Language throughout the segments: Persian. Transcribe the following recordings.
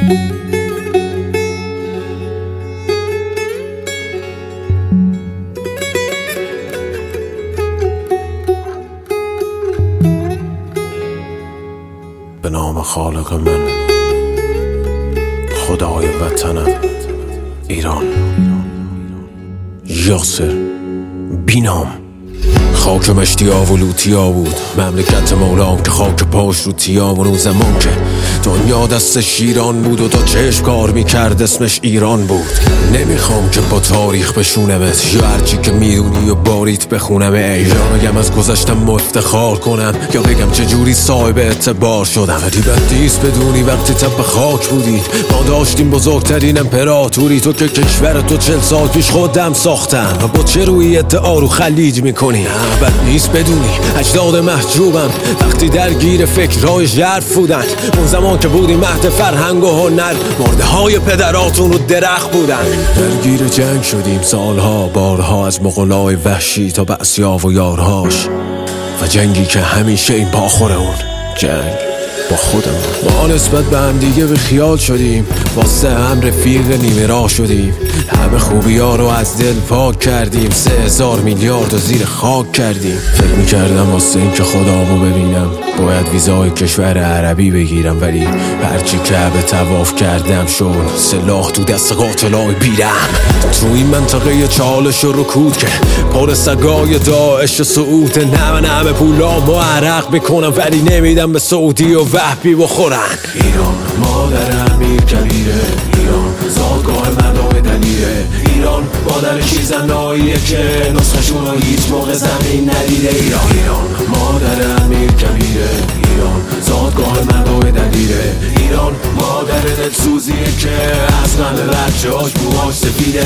به نام خالق من، خدای وطنم ایران. یاسر بینام. خاک مشتیا و لوتیا بود مملکت مولام که خاک پاش رو تیام. اون زمان که دنیا دست شیران بود و تا چشم کار میکرد اسمش ایران بود. نمیخوام که با تاریخ بشونمت یا هرچی که میدونی و باریت بخونم یا بگم از گذشتم افتخار کنم یا بگم چجوری صاحب اعتبار شدم. ولی بد نیست بدونی وقتی تب خاک بودید ما داشتیم بزرگترین امپراتوری. تو که کشور تو 40 سال پیش خودم ساختم و با چه روی ادعا رو خلیج میکنی. بد نیست بدونی اجداد محجوبم وقتی درگیر فکرهای ژرف بودن. اون زمان که بودی مهد فرهنگ و هنر مرده های پدراتون رو درخت بودن. درگیر جنگ شدیم سالها بارها از مغولای وحشی تا بعثیا و یارهاش و جنگی که همیشه این پاخور اون جنگ با خودمون. ما نسبت به هم دیگه به خیال شدیم واسه هم رفیق نیمه راه شدیم. همه خوبی ها رو از دل پاک کردیم 3000 میلیارد رو زیر خاک کردیم. فکر میکردم واسه این که خدامو ببینم باید ویزای کشور عربی بگیرم ولی هرچی کعبه طواف کردم شد سلاح تو دست قاتلای بیرم. تو این منطقه چالش و رکود که پر سگای داعش و سعود نمه پولام و عرق میکنم ولی نمیدم به سعودی و وحبی بخورن. ایران مادر امیر کبیره، ایران زادگاه مردای دلیره، ایران مادر شیرزناییه که نسخشون رو هیچ موقع زمین ندیده. ایران مادر امیر کبیره، ایران زادگاه مردای دلیره، ایران مادر دلسوزیه که از غم بچه‌هاش موهاش سفیده.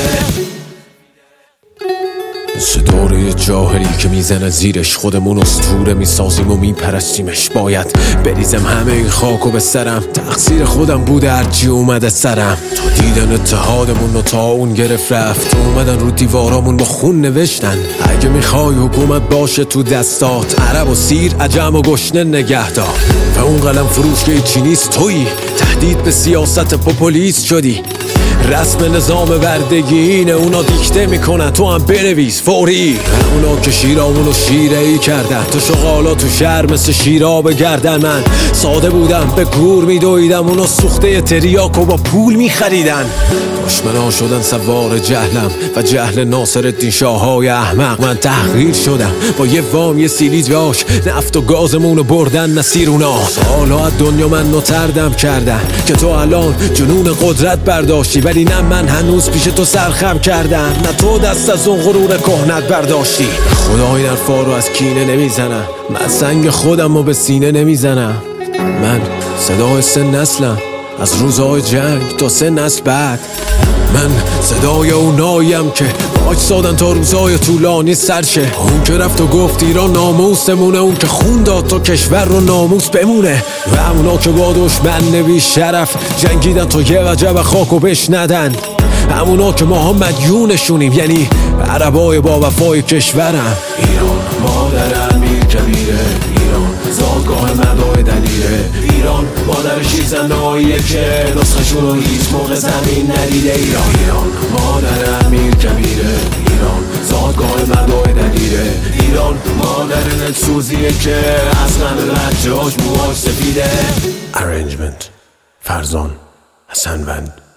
دوره جاهلی که میزنه زیرش خودمون اسطوره میسازیم و میپرستیمش. باید بریزم همه این خاکو به سرم تقصیر خودم بوده هرچی اومده سرم. تا دیدن اتحادمون و تا اون گرفت رفت اومدن رو دیوارامون با خون نوشتن اگه میخوای حکومت باشه تو دستات عرب و سیر عجم و گشنه نگه دار. و اون قلم فروش که چی نیست تویی تهدید به سیاست پوپولیست شدی. رسم نظام بردگی اینه اونا دیکته میکنن تو هم بنویس فوری. اونا که شیرامونو شیره ای کردن تو شغالا تو شهر مثل شیرا بگردن. من ساده بودم به گور میدویدم اونا سوخته تریاکو با پول میخریدن. دشمنا شدن سوار جهلم و جهل ناصرالدین شاههای احمق. من تحقیر شدم با یه وام یه سیلیج باش نفت و گازمونو بردن مسیر اونا. سالها از دنیا من نوتردم کردن که تو الان جنون قدرت برداشتی ولی نه من هنوز پیش تو سرخم کردم نه تو دست از اون غرور کهنت برداشتی. خدا این حرفا رو از کینه نمیزنم من سنگ خودم رو به سینه نمیزنم. من صدای 3 نسلم از روزهای جنگ تا 3 نسل بعد. من صدای اوناییم که باج سادن تا روزهای طولانی سرشه. اون که رفت و گفت ایران ناموسمونه، اون که خون داد تا کشور رو ناموس بمونه و همونا که با دشمن بی شرف جنگیدن تا یه وجب خاکو بشندن. همونا که ما هم مدیونشونیم یعنی عربای با وفای کشورم. ایران مادر امیر کبیره، ایران زادگاه مردای دلیره، ایران مادر شیرزناییه که نسخشون رو هیچ موقع زمین ندیده. ایران مادر امیر کبیره، ایران زادگاه مردای دلیره، ایران مادر دلسوزیه که از غم بچه‌هاش موهاش سفیده. Arrangement فرزان حسنوند.